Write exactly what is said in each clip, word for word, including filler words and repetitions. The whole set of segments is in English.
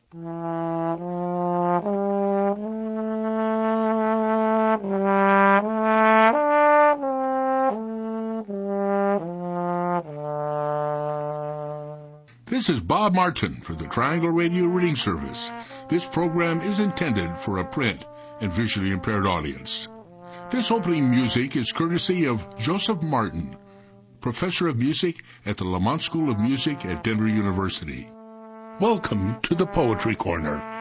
This is Bob Martin for the Triangle Radio Reading Service. This program is intended for a print and visually impaired audience. This opening music is courtesy of Joseph Martin, professor of music at the Lamont School of Music at Denver University. Welcome to the Poetry Corner.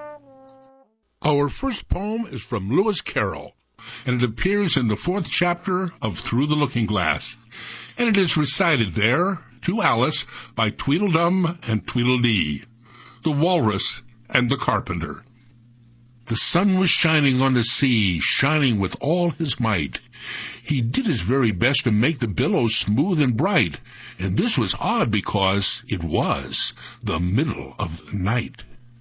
Our first poem is from Lewis Carroll, and it appears in the fourth chapter of Through the Looking Glass, and it is recited there to Alice by Tweedledum and Tweedledee, the Walrus and the Carpenter. The sun was shining on the sea, shining with all his might. He did his very best to make the billows smooth and bright, and this was odd because it was the middle of the night.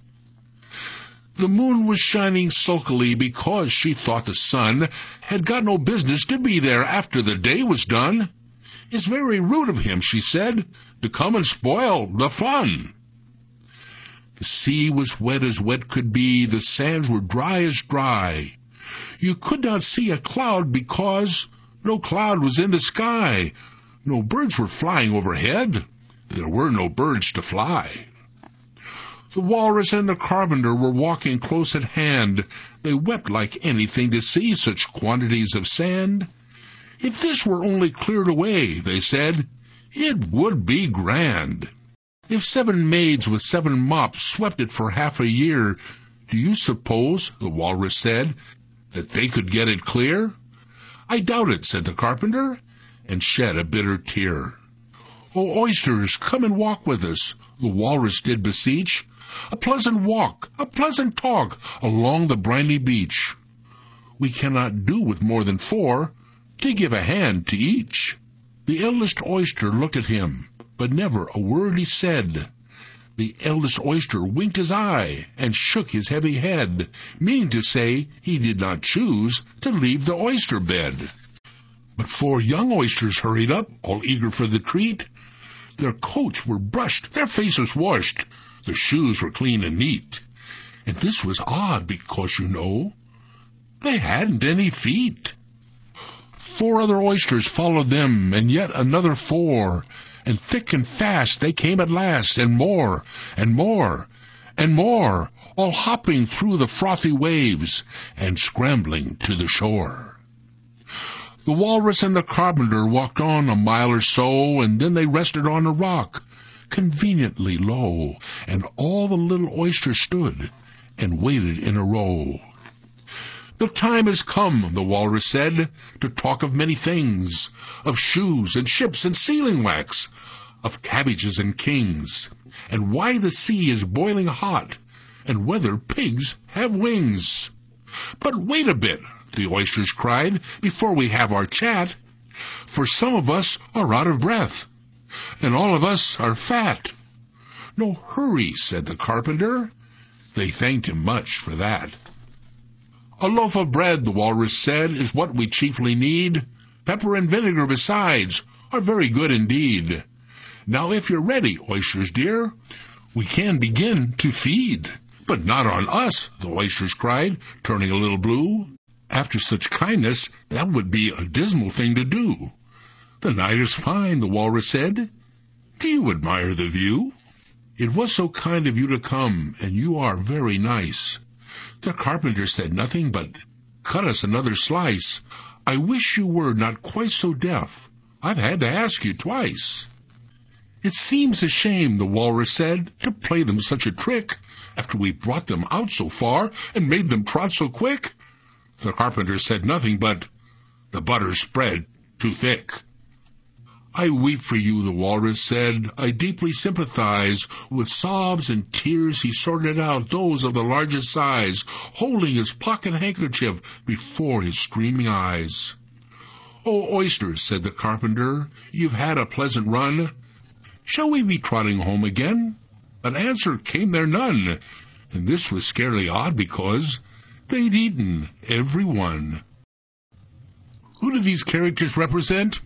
The moon was shining sulkily because she thought the sun had got no business to be there after the day was done. "It's very rude of him," she said, "to come and spoil the fun." The sea was wet as wet could be, the sands were dry as dry. You could not see a cloud because no cloud was in the sky. No birds were flying overhead. There were no birds to fly. The Walrus and the Carpenter were walking close at hand. They wept like anything to see such quantities of sand. "If this were only cleared away," they said, "it would be grand. If seven maids with seven mops swept it for half a year, do you suppose," the Walrus said, "that they could get it clear?" "I doubt it," said the Carpenter, and shed a bitter tear. "Oh, oysters, come and walk with us," the Walrus did beseech. "A pleasant walk, a pleasant talk, along the briny beach. We cannot do with more than four, to give a hand to each." The eldest oyster looked at him, but never a word he said. The eldest oyster winked his eye and shook his heavy head, meaning to say he did not choose to leave the oyster bed. But four young oysters hurried up, all eager for the treat. Their coats were brushed, their faces washed, their shoes were clean and neat. And this was odd because, you know, they hadn't any feet. Four other oysters followed them, and yet another four, and thick and fast they came at last, and more, and more, and more, all hopping through the frothy waves, and scrambling to the shore. The Walrus and the Carpenter walked on a mile or so, and then they rested on a rock, conveniently low, and all the little oysters stood and waited in a row. "The time has come," the Walrus said, "to talk of many things, of shoes and ships and sealing wax, of cabbages and kings, and why the sea is boiling hot, and whether pigs have wings." "But wait a bit," the oysters cried, "before we have our chat, for some of us are out of breath, and all of us are fat." "No hurry," said the Carpenter. They thanked him much for that. "A loaf of bread," the Walrus said, "is what we chiefly need. Pepper and vinegar besides are very good indeed. Now if you're ready, oysters dear, we can begin to feed." "But not on us," the oysters cried, turning a little blue. "After such kindness, that would be a dismal thing to do." "The night is fine," the Walrus said. "Do you admire the view? It was so kind of you to come, and you are very nice." The Carpenter said nothing but, "Cut us another slice. I wish you were not quite so deaf. I've had to ask you twice." "It seems a shame," the Walrus said, "to play them such a trick, after we brought them out so far and made them trot so quick." The Carpenter said nothing but, "The butter's spread too thick." "I weep for you," the Walrus said. "I deeply sympathize." With sobs and tears he sorted out those of the largest size, holding his pocket handkerchief before his streaming eyes. "Oh, oysters," said the Carpenter, "you've had a pleasant run. Shall we be trotting home again?" But answer came there none, and this was scarcely odd because they'd eaten every one. Who do these characters represent?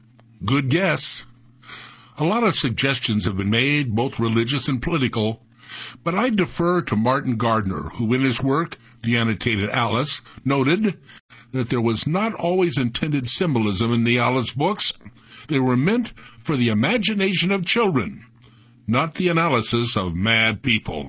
Good guess. A lot of suggestions have been made, both religious and political, But I defer to Martin Gardner, who in his work, The Annotated Alice, noted that there was not always intended symbolism in the Alice books. They were meant for the imagination of children, not the analysis of mad people.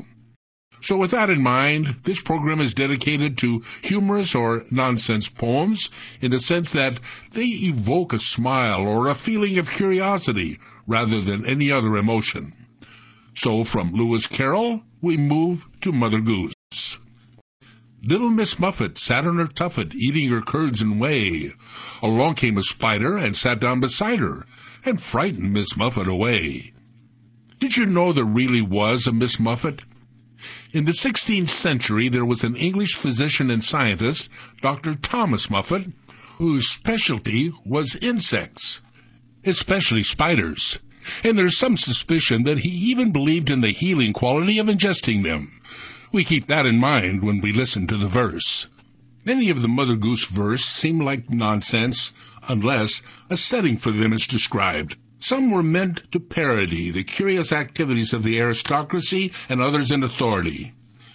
So with that in mind, this program is dedicated to humorous or nonsense poems in the sense that they evoke a smile or a feeling of curiosity rather than any other emotion. So from Lewis Carroll, we move to Mother Goose. Little Miss Muffet sat on her tuffet, eating her curds and whey. Along came a spider and sat down beside her, and frightened Miss Muffet away. Did you know there really was a Miss Muffet? In the sixteenth century, there was an English physician and scientist, Doctor Thomas Muffet, whose specialty was insects, especially spiders. And there's some suspicion that he even believed in the healing quality of ingesting them. We keep that in mind when we listen to the verse. Many of the Mother Goose verse seem like nonsense, unless a setting for them is described. Some were meant to parody the curious activities of the aristocracy and others in authority.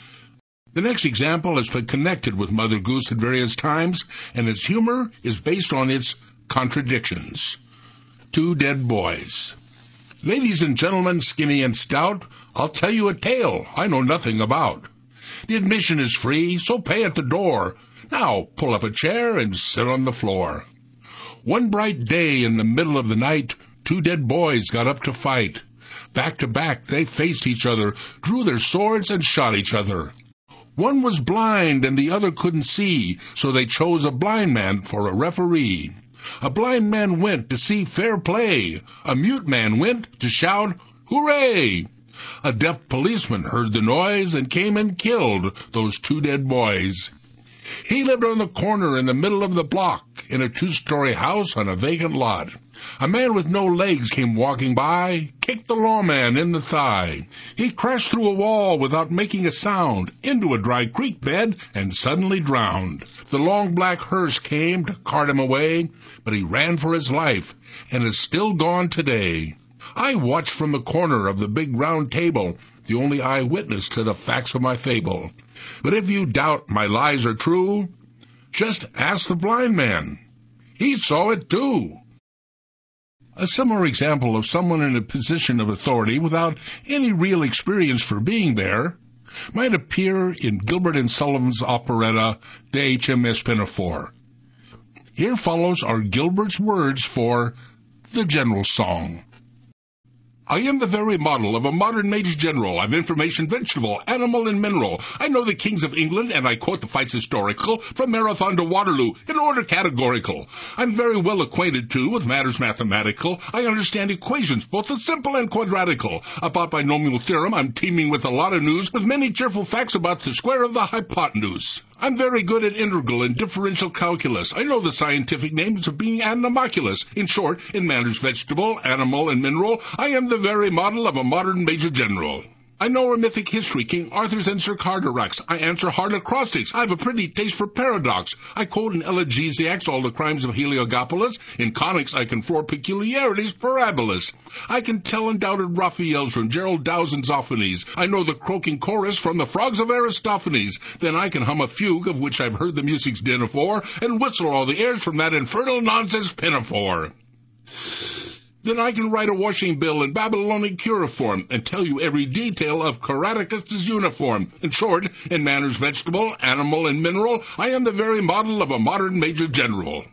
The next example has been connected with Mother Goose at various times, and its humor is based on its contradictions. Two Dead Boys. Ladies and gentlemen, skinny and stout, I'll tell you a tale I know nothing about. The admission is free, so pay at the door. Now pull up a chair and sit on the floor. One bright day in the middle of the night, two dead boys got up to fight. Back to back they faced each other, drew their swords and shot each other. One was blind and the other couldn't see, so they chose a blind man for a referee. A blind man went to see fair play. A mute man went to shout, "Hooray!" A deaf policeman heard the noise and came and killed those two dead boys. He lived on the corner in the middle of the block, in a two-story house on a vacant lot. A man with no legs came walking by, kicked the lawman in the thigh. He crashed through a wall without making a sound, into a dry creek bed, and suddenly drowned. The long black hearse came to cart him away, but he ran for his life, and is still gone today. I watched from the corner of the big round table, the only eyewitness to the facts of my fable. But if you doubt my lies are true, just ask the blind man. He saw it too. A similar example of someone in a position of authority without any real experience for being there might appear in Gilbert and Sullivan's operetta, De H M S Pinafore. Here follows are Gilbert's words for the General Song. I am the very model of a modern Major General. I've information vegetable, animal, and mineral. I know the kings of England, and I quote the fights historical, from Marathon to Waterloo, in order categorical. I'm very well acquainted, too, with matters mathematical. I understand equations, both the simple and quadratical. About binomial theorem, I'm teeming with a lot of news, with many cheerful facts about the square of the hypotenuse. I'm very good at integral and differential calculus. I know the scientific names of being animalculous. In short, in matters vegetable, animal, and mineral, I am the very model of a modern Major General. I know our mythic history, King Arthur's and Sir Carterax. I answer hard acrostics. I have a pretty taste for paradox. I quote in elegiacs all the crimes of Heliogabalus. In conics I can floor peculiarities parabolas. I can tell undoubted Raphaels from Gerald Dow's and Zoophanes. I know the croaking chorus from the frogs of Aristophanes. Then I can hum a fugue of which I've heard the music's din afore, and whistle all the airs from that infernal nonsense pinafore. Then I can write a washing bill in Babylonian cuneiform and tell you every detail of Caradocus's uniform. In short, in manners vegetable, animal, and mineral, I am the very model of a modern Major General.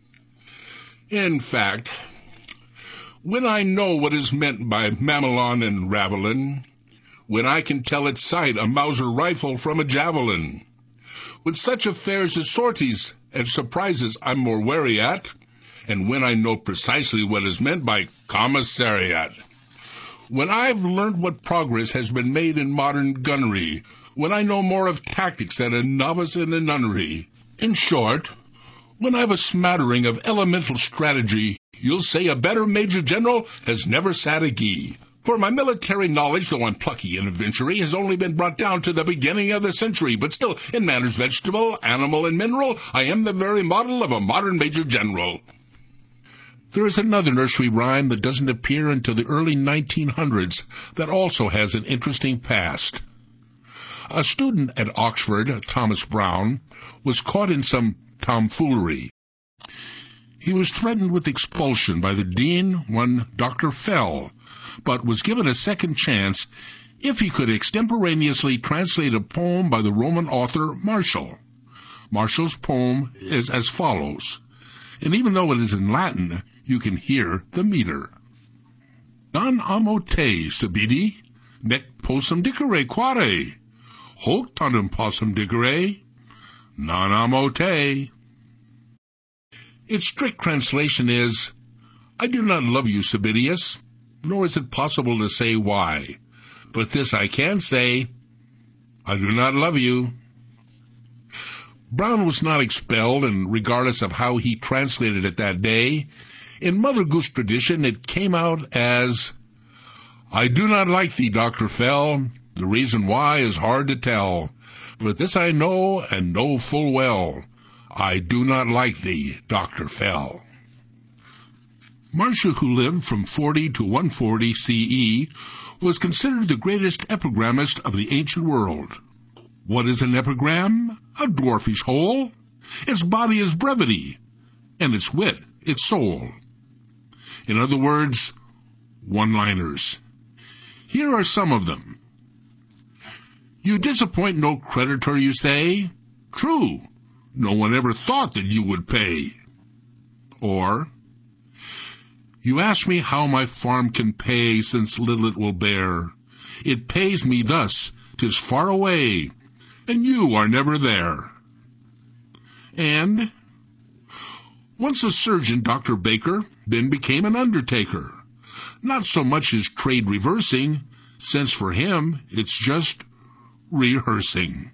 In fact, when I know what is meant by Mamelon and Ravelin, when I can tell at sight a Mauser rifle from a javelin, with such affairs as sorties and surprises I'm more wary at, and when I know precisely what is meant by commissariat. When I've learned what progress has been made in modern gunnery, when I know more of tactics than a novice in a nunnery. In short, when I've a smattering of elemental strategy, you'll say a better Major General has never sat a gee. For my military knowledge, though I'm plucky and adventury, has only been brought down to the beginning of the century, but still, in matters vegetable, animal, and mineral, I am the very model of a modern Major General. There is another nursery rhyme that doesn't appear until the early nineteen hundreds that also has an interesting past. A student at Oxford, Thomas Brown, was caught in some tomfoolery. He was threatened with expulsion by the dean, one Doctor Fell, but was given a second chance if he could extemporaneously translate a poem by the Roman author Martial. Martial's poem is as follows, and even though it is in Latin, you can hear the meter. Non amo te, Sabidi, nec possum dicere quare, hoc tandem possum dicere, non amo te. Its strict translation is, I do not love you, Sabidius, nor is it possible to say why. But this I can say, I do not love you. Brown was not expelled, and regardless of how he translated it that day, in Mother Goose tradition it came out as, I do not like thee, Doctor Fell, the reason why is hard to tell, but this I know and know full well, I do not like thee, Doctor Fell. Martial, who lived from forty to one forty C E, was considered the greatest epigrammist of the ancient world. What is an epigram? A dwarfish whole. Its body is brevity, and its wit its soul. In other words, one-liners. Here are some of them. You disappoint no creditor, you say? True. No one ever thought that you would pay. Or, you ask me how my farm can pay, since little it will bear. It pays me thus, 'tis far away, and you are never there. And, once a surgeon, Doctor Baker, then became an undertaker. Not so much his trade reversing, since for him it's just rehearsing.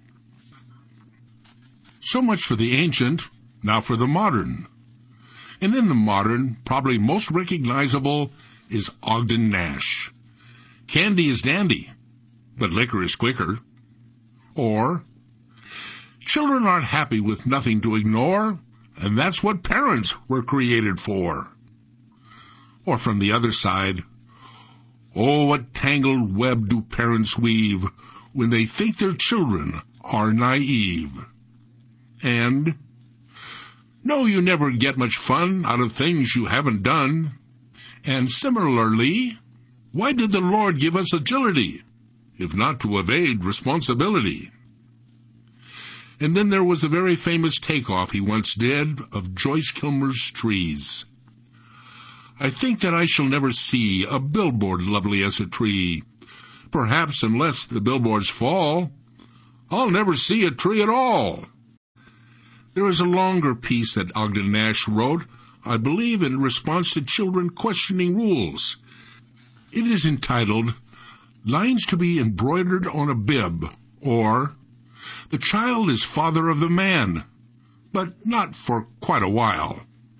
So much for the ancient, now for the modern. And in the modern, probably most recognizable is Ogden Nash. Candy is dandy, but liquor is quicker. Or, children aren't happy with nothing to ignore, and that's what parents were created for. Or from the other side, oh, what tangled web do parents weave when they think their children are naive. And, no, you never get much fun out of things you haven't done. And similarly, why did the Lord give us agility, if not to evade responsibility? And then there was a very famous takeoff he once did of Joyce Kilmer's trees. I think that I shall never see a billboard lovely as a tree. Perhaps unless the billboards fall, I'll never see a tree at all. There is a longer piece that Ogden Nash wrote, I believe in response to children questioning rules. It is entitled, Lines to be Embroidered on a Bib, or, The Child is Father of the Man, but not for quite a while.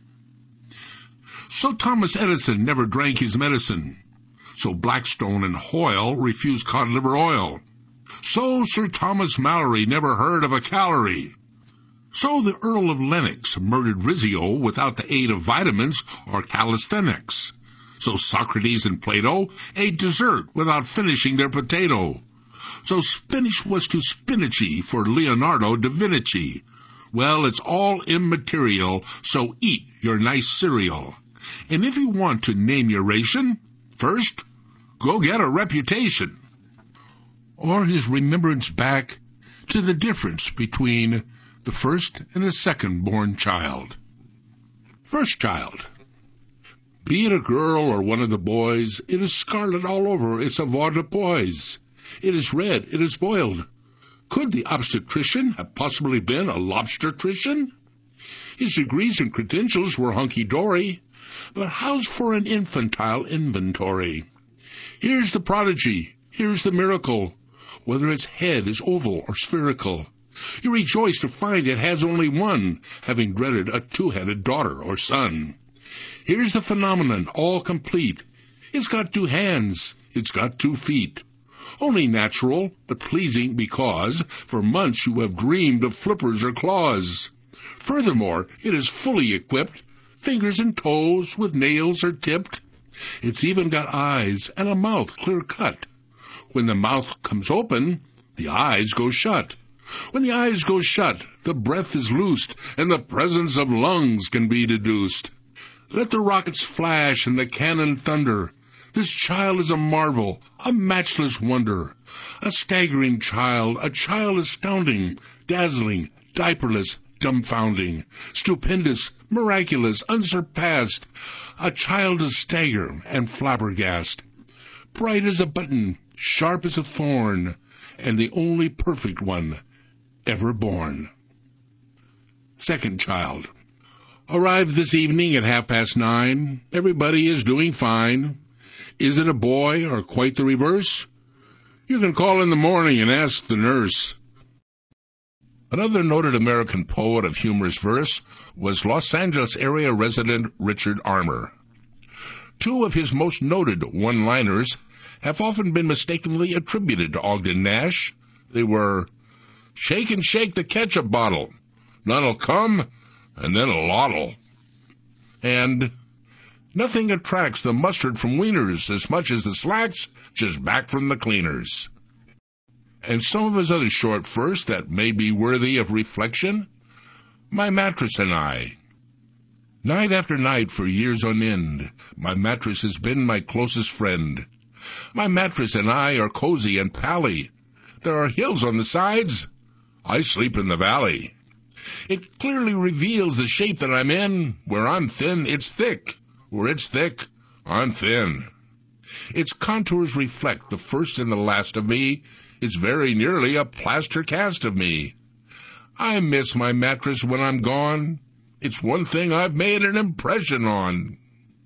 So Thomas Edison never drank his medicine. So Blackstone and Hoyle refused cod liver oil. So Sir Thomas Mallory never heard of a calorie. So the Earl of Lennox murdered Rizzio without the aid of vitamins or calisthenics. So Socrates and Plato ate dessert without finishing their potato. So spinach was too spinachy for Leonardo da Vinci. Well, it's all immaterial, so eat your nice cereal. And if you want to name your ration, first, go get a reputation. Or his remembrance back to the difference between the first and the second born child. First child. Be it a girl or one of the boys, it is scarlet all over its avoirdupois. It is red, it is boiled. Could the obstetrician have possibly been a lobstertrician? His degrees and credentials were hunky-dory, but how's for an infantile inventory? Here's the prodigy, here's the miracle, whether its head is oval or spherical. You rejoice to find it has only one, having dreaded a two-headed daughter or son. Here's the phenomenon, all complete. It's got two hands, it's got two feet. Only natural, but pleasing because for months you have dreamed of flippers or claws. Furthermore, it is fully equipped, fingers and toes with nails are tipped. It's even got eyes and a mouth clear cut. When the mouth comes open, the eyes go shut. When the eyes go shut, the breath is loosed, and the presence of lungs can be deduced. Let the rockets flash and the cannon thunder. This child is a marvel, a matchless wonder. A staggering child, a child astounding, dazzling, diaperless, dumbfounding, stupendous, miraculous, unsurpassed. A child to stagger and flabbergast. Bright as a button, sharp as a thorn, and the only perfect one ever born. Second child. Arrived this evening at half past nine. Everybody is doing fine. Is it a boy or quite the reverse? You can call in the morning and ask the nurse. Another noted American poet of humorous verse was Los Angeles area resident Richard Armour. Two of his most noted one-liners have often been mistakenly attributed to Ogden Nash. They were, "Shake and shake the ketchup bottle. None'll come, and then a lot'll." And, "Nothing attracts the mustard from wieners as much as the slacks just back from the cleaners." And some of his other short verse that may be worthy of reflection. My mattress and I. Night after night for years on end, my mattress has been my closest friend. My mattress and I are cozy and pally. There are hills on the sides. I sleep in the valley. It clearly reveals the shape that I'm in. Where I'm thin, it's thick. Where it's thick, I'm thin. Its contours reflect the first and the last of me. It's very nearly a plaster cast of me. I miss my mattress when I'm gone. It's one thing I've made an impression on.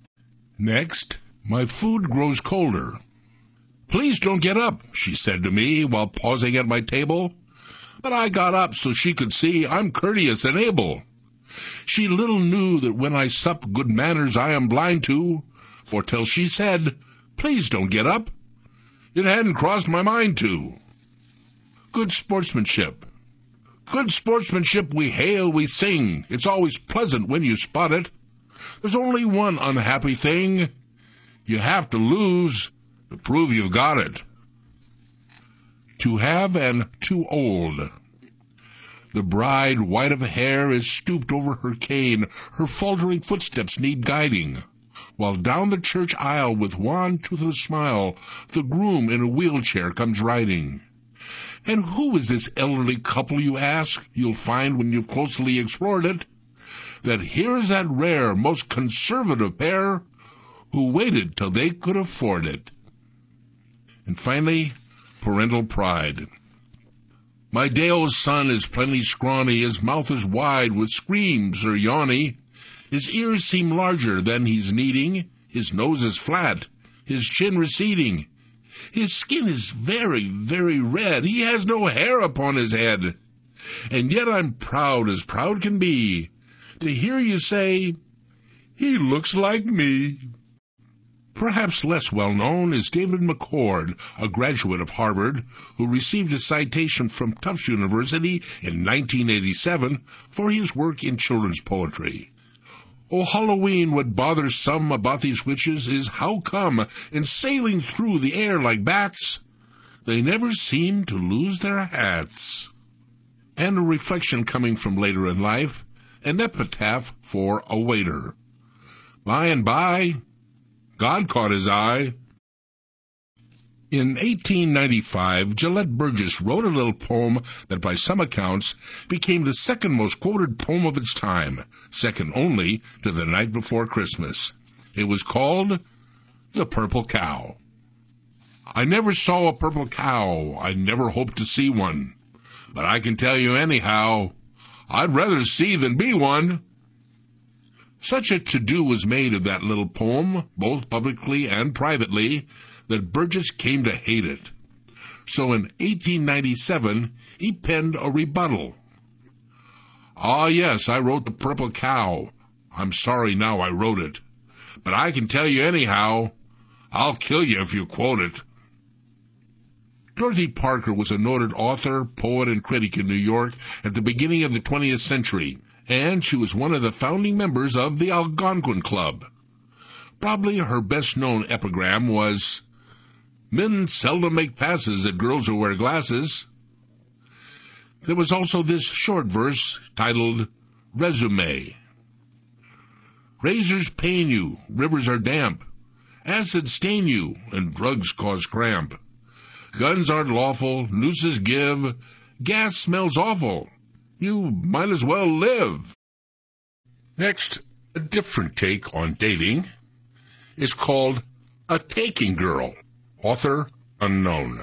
Next, my food grows colder. "Please don't get up," she said to me while pausing at my table. But I got up so she could see I'm courteous and able. She little knew that when I sup good manners I am blind to, for till she said, "Please don't get up," it hadn't crossed my mind to. Good sportsmanship. Good sportsmanship we hail, we sing. It's always pleasant when you spot it. There's only one unhappy thing. You have to lose to prove you've got it. To have and too old. The bride, white of hair, is stooped over her cane. Her faltering footsteps need guiding. While down the church aisle with wan toothless smile, the groom in a wheelchair comes riding. And who is this elderly couple, you ask? You'll find when you've closely explored it, that here's that rare, most conservative pair who waited till they could afford it. And finally, parental pride. My day-old son is plenty scrawny, his mouth is wide with screams or yawny. His ears seem larger than he's needing, his nose is flat, his chin receding. His skin is very, very red, he has no hair upon his head. And yet I'm proud as proud can be to hear you say, "He looks like me." Perhaps less well known is David McCord, a graduate of Harvard, who received a citation from Tufts University in nineteen eighty-seven for his work in children's poetry. "Oh, Halloween, what bothers some about these witches is how come, in sailing through the air like bats, they never seem to lose their hats." And a reflection coming from later in life, an epitaph for a waiter. By and by, God caught his eye. In eighteen ninety-five, Gillette Burgess wrote a little poem that by some accounts became the second most quoted poem of its time, second only to The Night Before Christmas. It was called The Purple Cow. I never saw a purple cow, I never hoped to see one, but I can tell you anyhow, I'd rather see than be one. Such a to-do was made of that little poem, both publicly and privately, that Burgess came to hate it. So in eighteen ninety-seven, he penned a rebuttal. "Ah, yes, I wrote The Purple Cow. I'm sorry now I wrote it. But I can tell you anyhow, I'll kill you if you quote it." Dorothy Parker was a noted author, poet, and critic in New York at the beginning of the twentieth century, and she was one of the founding members of the Algonquin Club. Probably her best-known epigram was, "Men seldom make passes at girls who wear glasses." There was also this short verse titled, "Resume." Razors pain you, rivers are damp, acid stain you, and drugs cause cramp. Guns aren't lawful, nooses give, gas smells awful, you might as well live. Next, a different take on dating is called A Taking Girl, author unknown.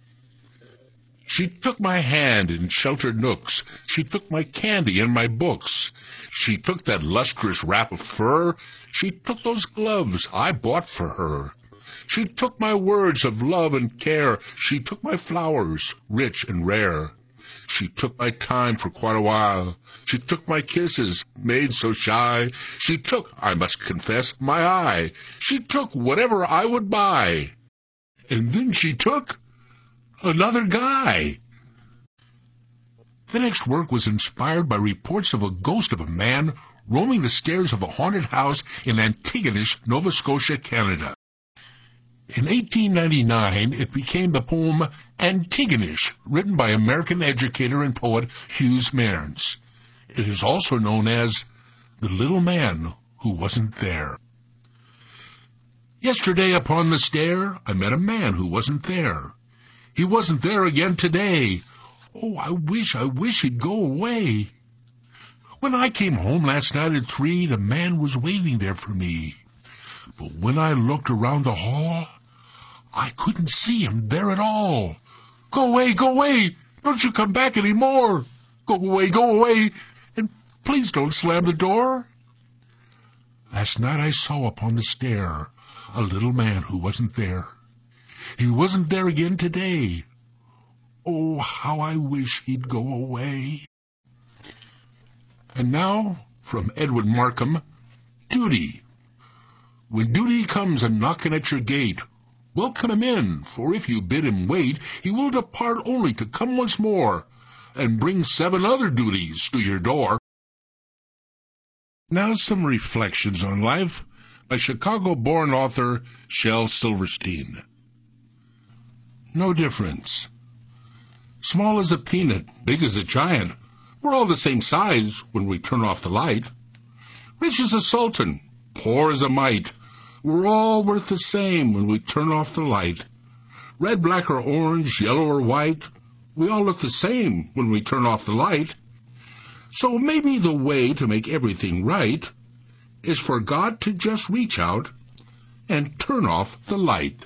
She took my hand in sheltered nooks. She took my candy and my books. She took that lustrous wrap of fur. She took those gloves I bought for her. She took my words of love and care. She took my flowers, rich and rare. She took my time for quite a while. She took my kisses, made so shy. She took, I must confess, my eye. She took whatever I would buy. And then she took another guy. The next work was inspired by reports of a ghost of a man roaming the stairs of a haunted house in Antigonish, Nova Scotia, Canada. In eighteen ninety-nine, it became the poem Antigonish, written by American educator and poet Hughes Mearns. It is also known as The Little Man Who Wasn't There. Yesterday upon the stair, I met a man who wasn't there. He wasn't there again today. Oh, I wish, I wish he'd go away. When I came home last night at three, the man was waiting there for me. But when I looked around the hall, I couldn't see him there at all. Go away, go away. Don't you come back any more. Go away, go away. And please don't slam the door. Last night I saw upon the stair a little man who wasn't there. He wasn't there again today. Oh, how I wish he'd go away. And now, from Edwin Markham, Duty. When duty comes a-knocking at your gate, welcome him in, for if you bid him wait, he will depart only to come once more, and bring seven other duties to your door. Now some reflections on life by Chicago-born author Shel Silverstein. No difference. Small as a peanut, big as a giant, we're all the same size when we turn off the light. Rich as a sultan, poor as a mite, we're all worth the same when we turn off the light. Red, black, or orange, yellow, or white, we all look the same when we turn off the light. So maybe the way to make everything right is for God to just reach out and turn off the light.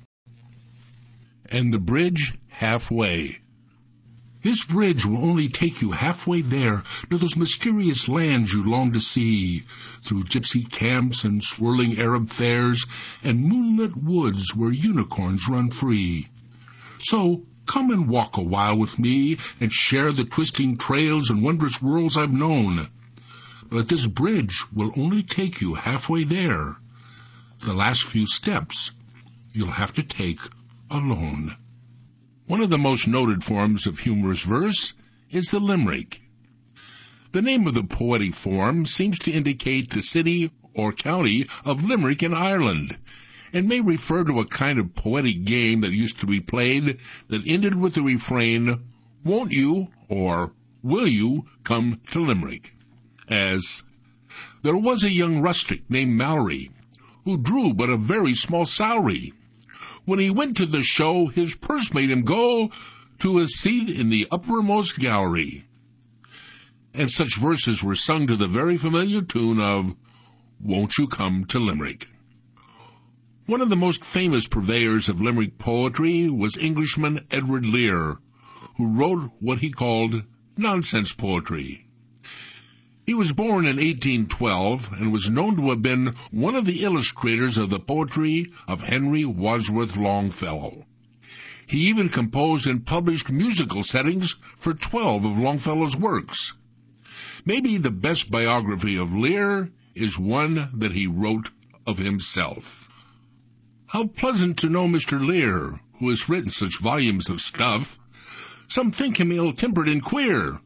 And the bridge halfway. This bridge will only take you halfway there to those mysterious lands you long to see, through gypsy camps and swirling Arab fairs and moonlit woods where unicorns run free. So come and walk a while with me and share the twisting trails and wondrous worlds I've known. But this bridge will only take you halfway there. The last few steps you'll have to take alone. One of the most noted forms of humorous verse is the limerick. The name of the poetic form seems to indicate the city or county of Limerick in Ireland, and may refer to a kind of poetic game that used to be played that ended with the refrain, "Won't you," or "Will you come to Limerick?" As, there was a young rustic named Mallory, who drew but a very small salary. When he went to the show, his purse made him go to a seat in the uppermost gallery. And such verses were sung to the very familiar tune of "Won't You Come to Limerick?" One of the most famous purveyors of Limerick poetry was Englishman Edward Lear, who wrote what he called nonsense poetry. He was born in eighteen twelve and was known to have been one of the illustrators of the poetry of Henry Wadsworth Longfellow. He even composed and published musical settings for twelve of Longfellow's works. Maybe the best biography of Lear is one that he wrote of himself. How pleasant to know Mister Lear, who has written such volumes of stuff. Some think him ill-tempered and queer,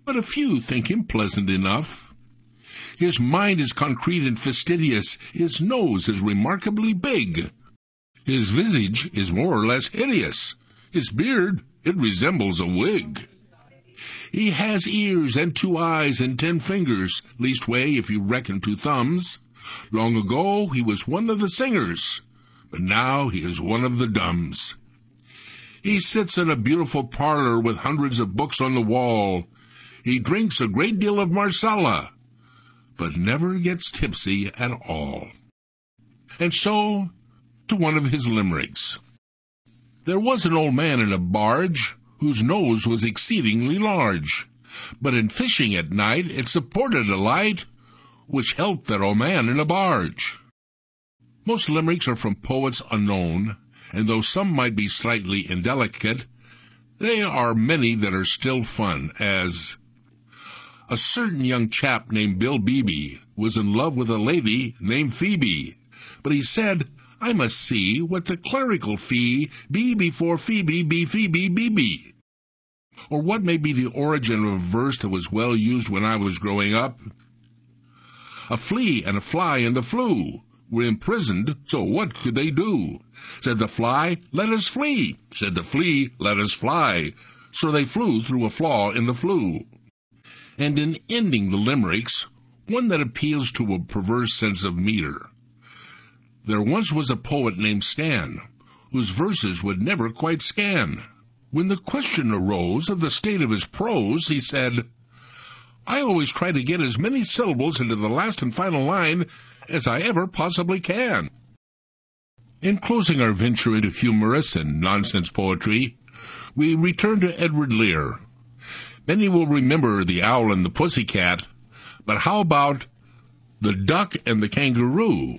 but a few think him pleasant enough. His mind is concrete and fastidious, his nose is remarkably big. His visage is more or less hideous, his beard, it resembles a wig. He has ears and two eyes and ten fingers, leastway if you reckon two thumbs. Long ago he was one of the singers, but now he is one of the dumbs. He sits in a beautiful parlor with hundreds of books on the wall. He drinks a great deal of Marsala, but never gets tipsy at all. And so, to one of his limericks. There was an old man in a barge, whose nose was exceedingly large, but in fishing at night it supported a light, which helped that old man in a barge. Most limericks are from poets unknown, and though some might be slightly indelicate, there are many that are still fun, as a certain young chap named Bill Beebe was in love with a lady named Phoebe, but he said, I must see what the clerical fee be before Phoebe be Phoebe Beebe. Or what may be the origin of a verse that was well used when I was growing up? A flea and a fly and the flu were imprisoned, so what could they do? Said the fly, let us flee. Said the flea, let us fly. So they flew through a flaw in the flue. And in ending the limericks, one that appeals to a perverse sense of meter. There once was a poet named Stan, whose verses would never quite scan. When the question arose of the state of his prose, he said, I always try to get as many syllables into the last and final line as I ever possibly can. In closing our venture into humorous and nonsense poetry, we return to Edward Lear. Many will remember the owl and the pussycat, but how about the duck and the kangaroo?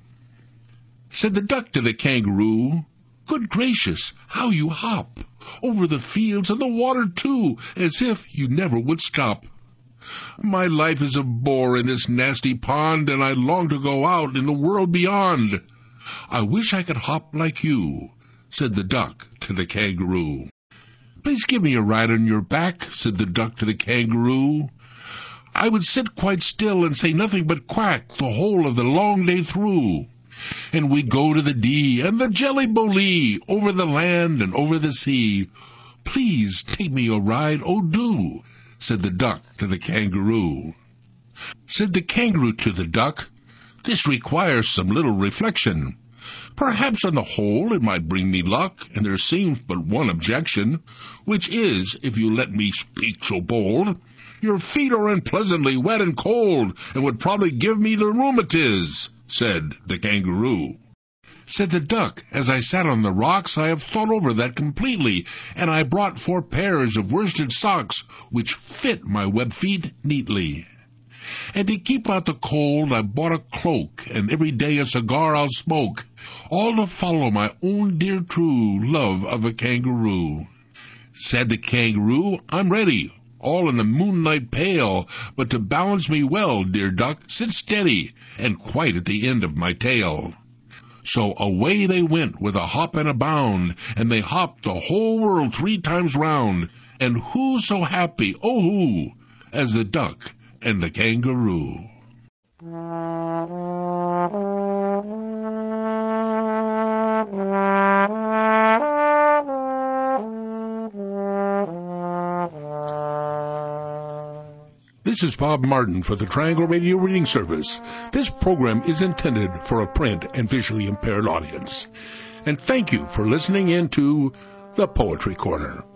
Said the duck to the kangaroo, good gracious, how you hop over the fields and the water too, as if you never would stop. My life is a bore in this nasty pond, and I long to go out in the world beyond. I wish I could hop like you, said the duck to the kangaroo. Please give me a ride on your back, said the duck to the kangaroo. I would sit quite still and say nothing but quack the whole of the long day through. And we'd go to the Dee and the Jelly-Bo-Lee, over the land and over the sea. Please take me a ride, oh do, said the duck to the kangaroo. Said the kangaroo to the duck, this requires some little reflection. Perhaps on the whole it might bring me luck, and there seems but one objection, which is, if you let me speak so bold, your feet are unpleasantly wet and cold, and would probably give me the rheumatiz, said the kangaroo. Said the duck, as I sat on the rocks, I have thought over that completely, and I brought four pairs of worsted socks, which fit my web feet neatly. And to keep out the cold, I bought a cloak, and every day a cigar I'll smoke, all to follow my own dear true love of a kangaroo. Said the kangaroo, I'm ready, all in the moonlight pale, but to balance me well, dear duck, sit steady, and quite at the end of my tail. So away they went with a hop and a bound, and they hopped the whole world three times round, and who so happy, oh who, as the duck and the kangaroo. This is Bob Martin for the Triangle Radio Reading Service. This program is intended for a print and visually impaired audience. And thank you for listening in to The Poetry Corner.